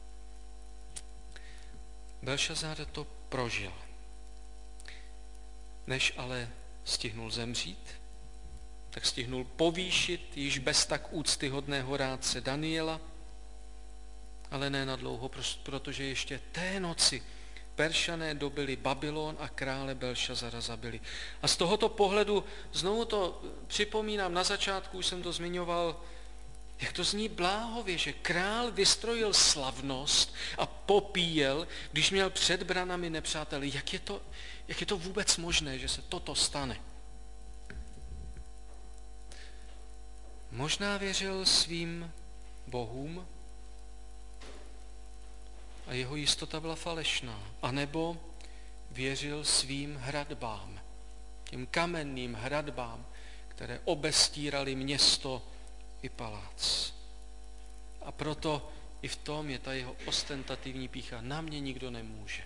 Speaker 1: Belšazar to prožil. Než ale stihnul zemřít, tak stihnul povýšit již bez tak úctyhodného rádce Daniela, ale ne na dlouho, protože ještě té noci Peršané dobili Babylon a krále Belšazara zabili. A z tohoto pohledu, znovu to připomínám, na začátku už jsem to zmiňoval, jak to zní bláhově, že král vystrojil slavnost a popíjel, když měl před branami nepřáteli. Jak je to, jak je to vůbec možné, že se toto stane? Možná věřil svým bohům a jeho jistota byla falešná. A nebo věřil svým hradbám, těm kamenným hradbám, které obestíraly město i palác. A proto i v tom je ta jeho ostentativní pýcha. Na mě nikdo nemůže.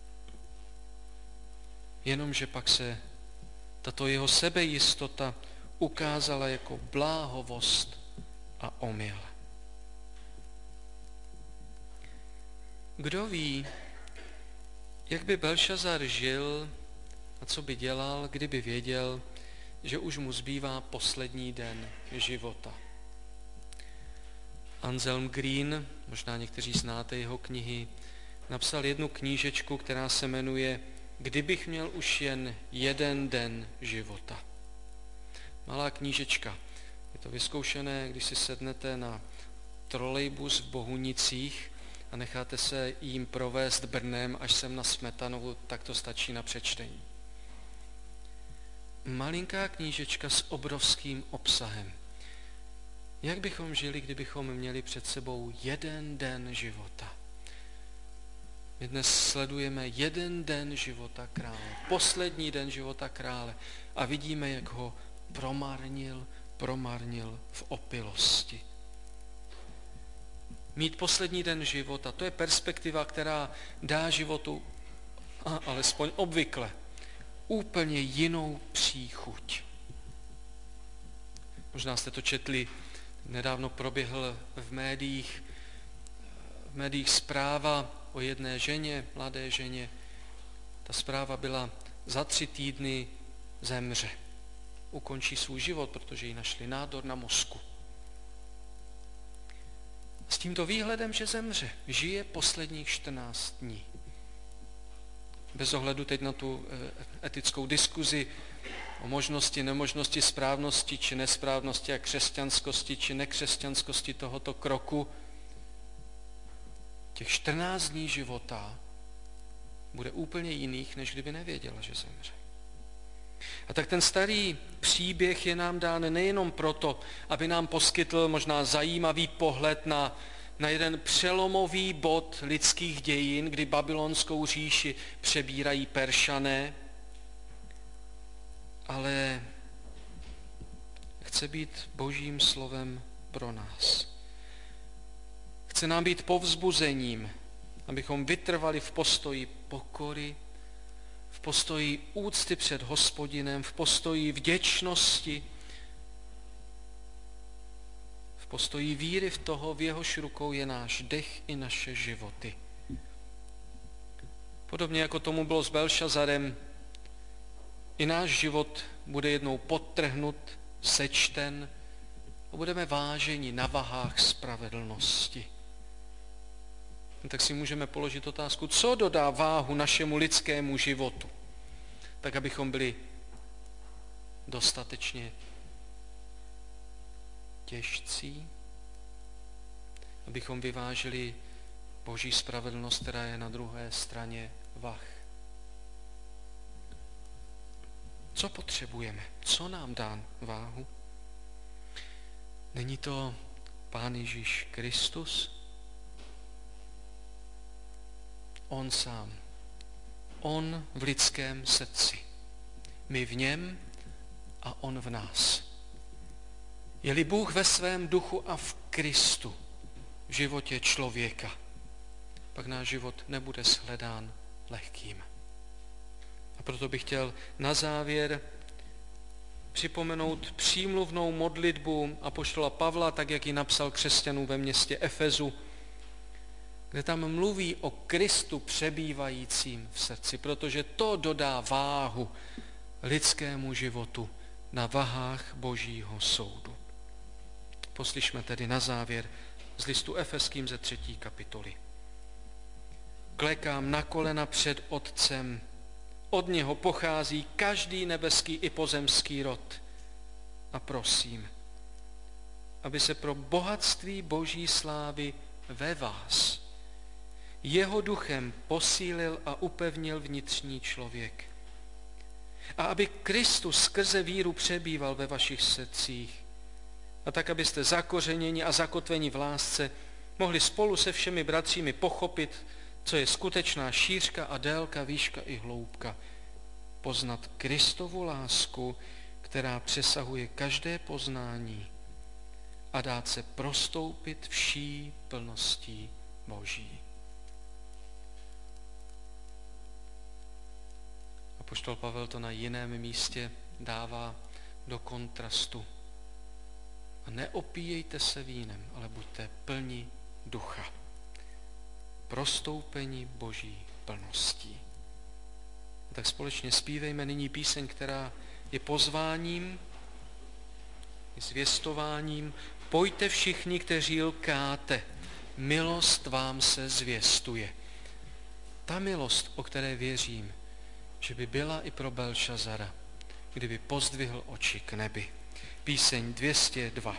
Speaker 1: Jenomže pak se tato jeho sebejistota ukázala jako bláhovost a omyl. Kdo ví, jak by Belšazar žil, A co by dělal, kdyby věděl, že už mu zbývá poslední den života? Anselm Green, možná někteří znáte jeho knihy, napsal jednu knížečku, která se jmenuje Kdybych měl už jen jeden den života. Malá knížečka. Je to vyzkoušené, když si sednete na trolejbus v Bohunicích a necháte se jím provést Brnem až sem na Smetanovu, tak to stačí na přečtení. Malinká knížečka s obrovským obsahem. Jak bychom žili, kdybychom měli před sebou jeden den života? My dnes sledujeme jeden den života krále, poslední den života krále a vidíme, jak ho promarnil, promarnil v opilosti. Mít poslední den života, to je perspektiva, která dá životu, a alespoň obvykle, úplně jinou příchuť. Možná jste to četli, nedávno proběhl v médiích, v médiích zpráva o jedné ženě, mladé ženě. Ta zpráva byla, za tři týdny zemře. Ukončí svůj život, protože jí našli nádor na mozku. S tímto výhledem, že zemře, žije posledních čtrnáct dní. Bez ohledu teď na tu etickou diskuzi o možnosti, nemožnosti, správnosti či nesprávnosti a křesťanskosti či nekřesťanskosti tohoto kroku, těch čtrnáct dní života bude úplně jiných, než kdyby nevěděla, že zemře. A tak ten starý příběh je nám dán nejenom proto, aby nám poskytl možná zajímavý pohled na, na jeden přelomový bod lidských dějin, kdy babylonskou říši přebírají Peršané, ale chce být Božím slovem pro nás. Chce nám být povzbuzením, abychom vytrvali v postoji pokory, v postoji úcty před Hospodinem, v postoji vděčnosti, v postoji víry v toho, v jehož rukou je náš dech i naše životy. Podobně jako tomu bylo s Belšazarem, i náš život bude jednou podtrhnut, sečten a budeme váženi na vahách spravedlnosti. Tak si můžeme položit otázku, co dodá váhu našemu lidskému životu, tak abychom byli dostatečně těžcí, abychom vyvážili Boží spravedlnost, která je na druhé straně vah. Co potřebujeme? Co nám dá váhu? Není to Pán Ježíš Kristus? On sám. On v lidském srdci. My v něm a on v nás. Je-li Bůh ve svém duchu a v Kristu v životě člověka, pak náš život nebude shledán lehkým. A proto bych chtěl na závěr připomenout přímluvnou modlitbu apoštola Pavla, tak jak ji napsal křesťanům ve městě Efezu, kde tam mluví o Kristu přebývajícím v srdci, protože to dodá váhu lidskému životu na vahách Božího soudu. Poslyšme tedy na závěr z listu Efeským ze třetí kapitoly. Klekám na kolena před Otcem, od něho pochází každý nebeský i pozemský rod a prosím, aby se pro bohatství Boží slávy ve vás jeho duchem posílil a upevnil vnitřní člověk. A aby Kristus skrze víru přebýval ve vašich srdcích. A tak, abyste zakořeněni a zakotveni v lásce mohli spolu se všemi bratřími pochopit, co je skutečná šířka a délka, výška i hloubka. Poznat Kristovu lásku, která přesahuje každé poznání a dát se prostoupit vší plností Boží. Apoštol Pavel to na jiném místě dává do kontrastu. A neopíjejte se vínem, ale buďte plni ducha. Prostoupení Boží plností. Tak společně zpívejme nyní píseň, která je pozváním, zvěstováním. Pojďte všichni, kteří lkáte, milost vám se zvěstuje. Ta milost, o které věřím, že by byla i pro Belšazara, kdyby pozdvihl oči k nebi. Píseň dvě stě dva.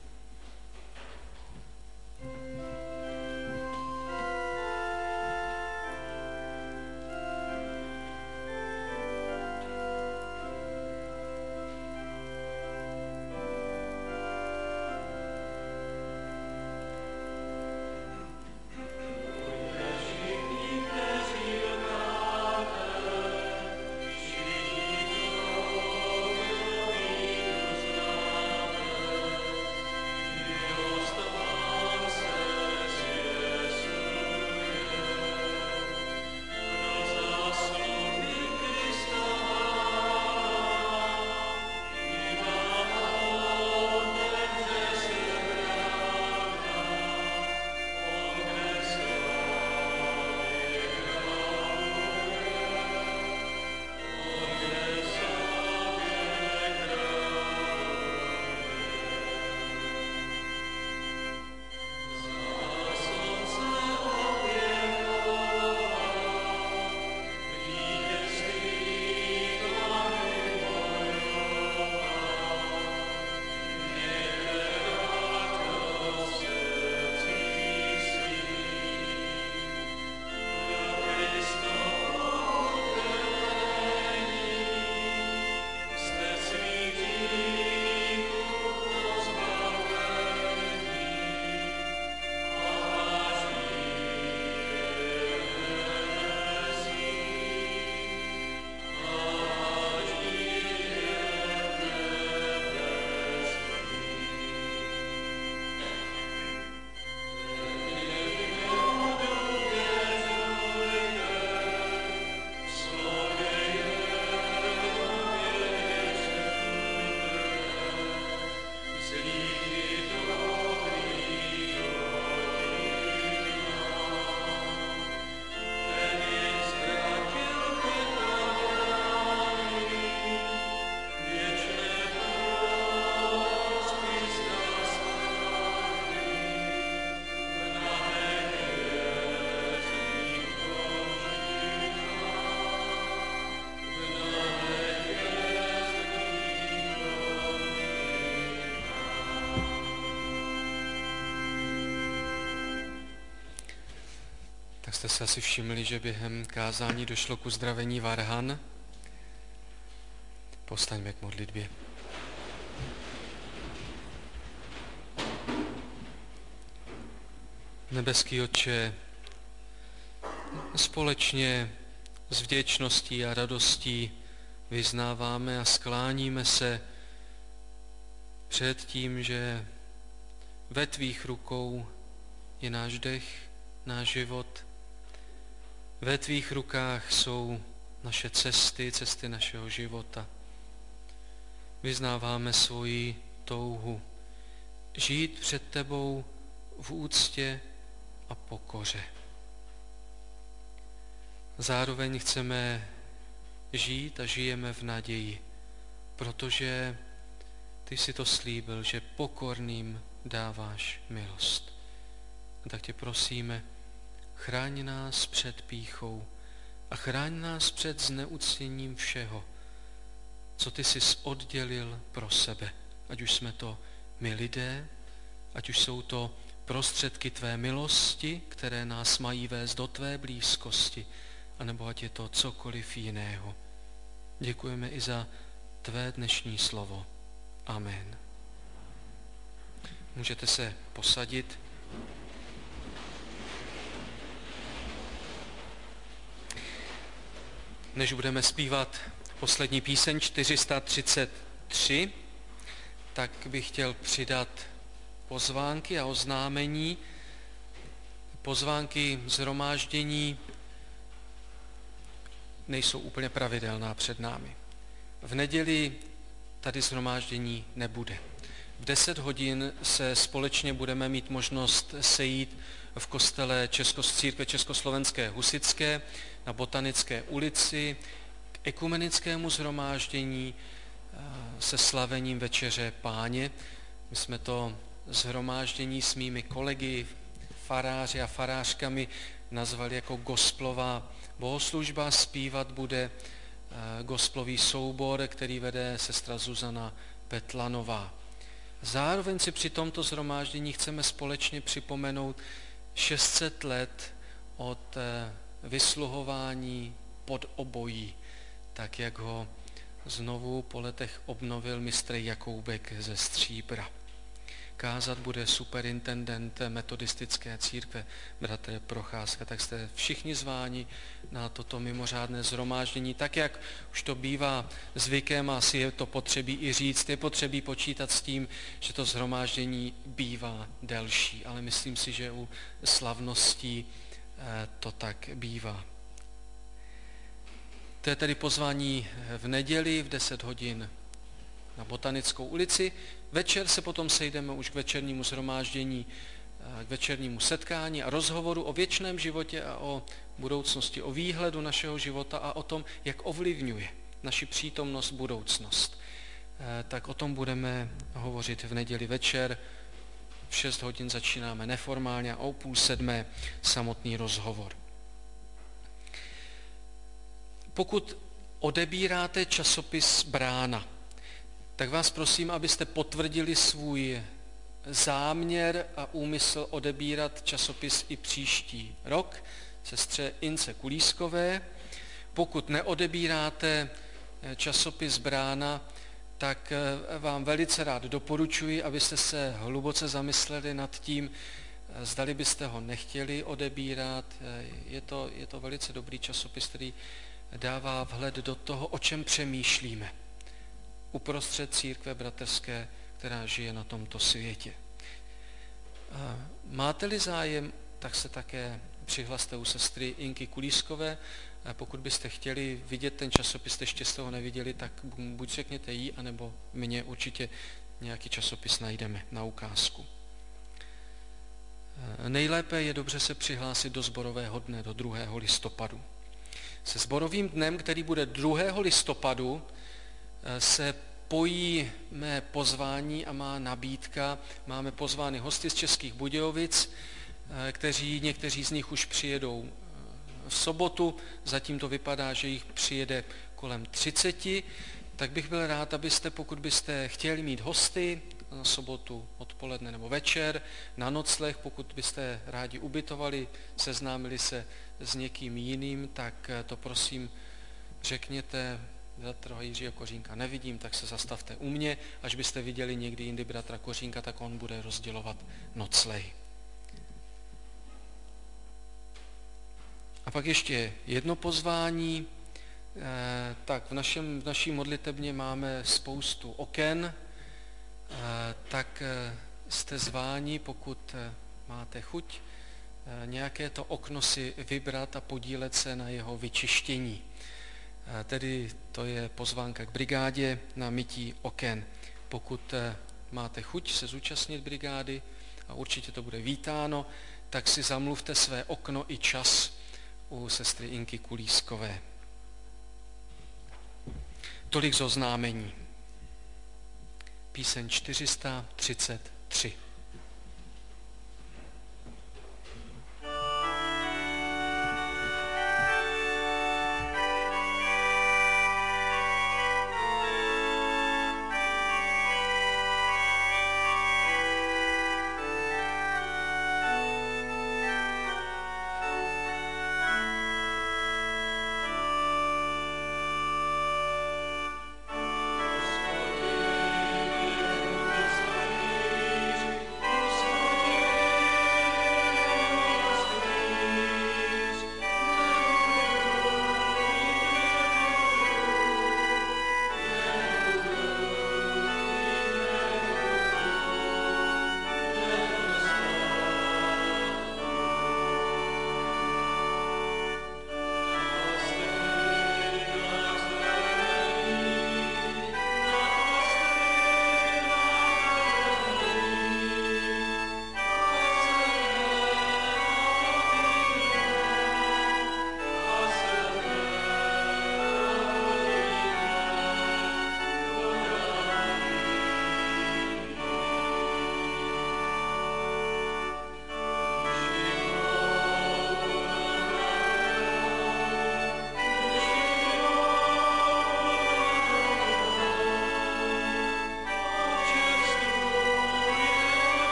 Speaker 1: Tak jste se asi všimli, že během kázání došlo k uzdravení varhan. Povstaňme k modlitbě. Nebeský Otče, společně s vděčností a radostí vyznáváme a skláníme se před tím, že ve tvých rukou je náš dech, náš život. Ve tvých rukách jsou naše cesty, cesty našeho života. Vyznáváme svoji touhu žít před tebou v úctě a pokoře. Zároveň chceme žít a žijeme v naději, protože ty jsi to slíbil, že pokorným dáváš milost. A tak tě prosíme, chráň nás před pýchou a chráň nás před zneuctěním všeho, co ty jsi oddělil pro sebe. Ať už jsme to my lidé, ať už jsou to prostředky tvé milosti, které nás mají vést do tvé blízkosti, anebo ať je to cokoliv jiného. Děkujeme i za tvé dnešní slovo. Amen. Můžete se posadit. Než budeme zpívat poslední píseň čtyři sta třicet tři, tak bych chtěl přidat pozvánky a oznámení. Pozvánky shromáždění nejsou úplně pravidelná před námi. V neděli tady shromáždění nebude. V deset hodin se společně budeme mít možnost sejít v kostele Česko, církve Československé husitské na Botanické ulici. ekumenickému shromáždění se slavením večeře Páně. My jsme to shromáždění s mými kolegy, faráři a farářkami nazvali jako gospelová bohoslužba. Zpívat bude gospelový soubor, který vede sestra Zuzana Petlanová. Zároveň si při tomto shromáždění chceme společně připomenout šest set let od vysluhování pod obojí, tak jak ho znovu po letech obnovil mistr Jakoubek ze Stříbra. Kázat bude superintendent metodistické církve, bratr Procházka, tak jste všichni zváni na toto mimořádné shromáždění. Tak, jak už to bývá zvykem, asi je to potřebí i říct, je potřebí počítat s tím, že to shromáždění bývá delší, ale myslím si, že u slavností to tak bývá. To je tedy pozvání v neděli v deset hodin na Botanickou ulici. Večer se potom sejdeme už k večernímu shromáždění, k večernímu setkání a rozhovoru o věčném životě a o budoucnosti, o výhledu našeho života a o tom, jak ovlivňuje naši přítomnost budoucnost. Tak o tom budeme hovořit v neděli večer. V šest hodin začínáme neformálně a o půl sedmé samotný rozhovor. Pokud odebíráte časopis Brána, tak vás prosím, abyste potvrdili svůj záměr a úmysl odebírat časopis i příští rok sestře Ince Kulískové. Pokud neodebíráte časopis Brána, tak vám velice rád doporučuji, abyste se hluboce zamysleli nad tím, zdali byste ho nechtěli odebírat. Je to, je to velice dobrý časopis, který dává vhled do toho, o čem přemýšlíme uprostřed církve bratrské, která žije na tomto světě. Máte-li zájem, tak se také přihlaste u sestry Inky Kulískové. Pokud byste chtěli vidět ten časopis, ještě jste ho neviděli, tak buď řekněte jí, anebo mně určitě nějaký časopis najdeme na ukázku. Nejlépe je dobře se přihlásit do sborového dne, do druhého listopadu. Se sborovým dnem, který bude druhého listopadu, se pojí mé pozvání a má nabídka. Máme pozvány hosty z Českých Budějovic, kteří, někteří z nich už přijedou v sobotu, zatím to vypadá, že jich přijede kolem třiceti, tak bych byl rád, abyste, pokud byste chtěli mít hosty na sobotu odpoledne nebo večer, na nocleh, pokud byste rádi ubytovali, seznámili se s někým jiným, tak to prosím řekněte. Bratra Jiřího Kořínka nevidím, tak se zastavte u mě. Až byste viděli někdy jindy bratra Kořínka, tak on bude rozdělovat noclehy. A pak ještě jedno pozvání. E, tak v, našem, v naší modlitebně máme spoustu oken, e, tak e, jste zváni, pokud e, máte chuť, e, nějaké to okno si vybrat a podílet se na jeho vyčištění. Tedy to je pozvánka k brigádě na mytí oken. Pokud máte chuť se zúčastnit brigády, a určitě to bude vítáno, tak si zamluvte své okno i čas u sestry Inky Kulískové. Tolik z oznámení. Píseň čtyři sta třicet tři.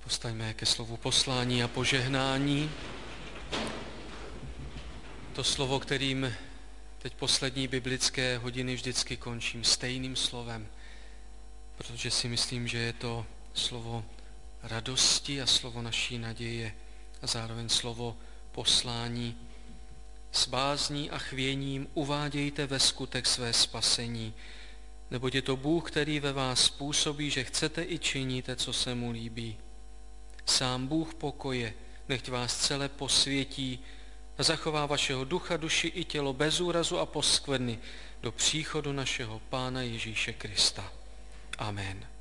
Speaker 1: Povstaňme ke slovu poslání a požehnání. To slovo, kterým teď poslední biblické hodiny vždycky končím, stejným slovem, protože si myslím, že je to slovo radosti a slovo naší naděje a zároveň slovo poslání. S bázní a chvěním uvádějte ve skutek své spasení, neboť je to Bůh, který ve vás způsobí, že chcete i činíte, co se mu líbí. Sám Bůh pokoje, nechť vás celé posvětí a zachová vašeho ducha, duši i tělo bez úrazu a poskvrny do příchodu našeho Pána Ježíše Krista. Amen.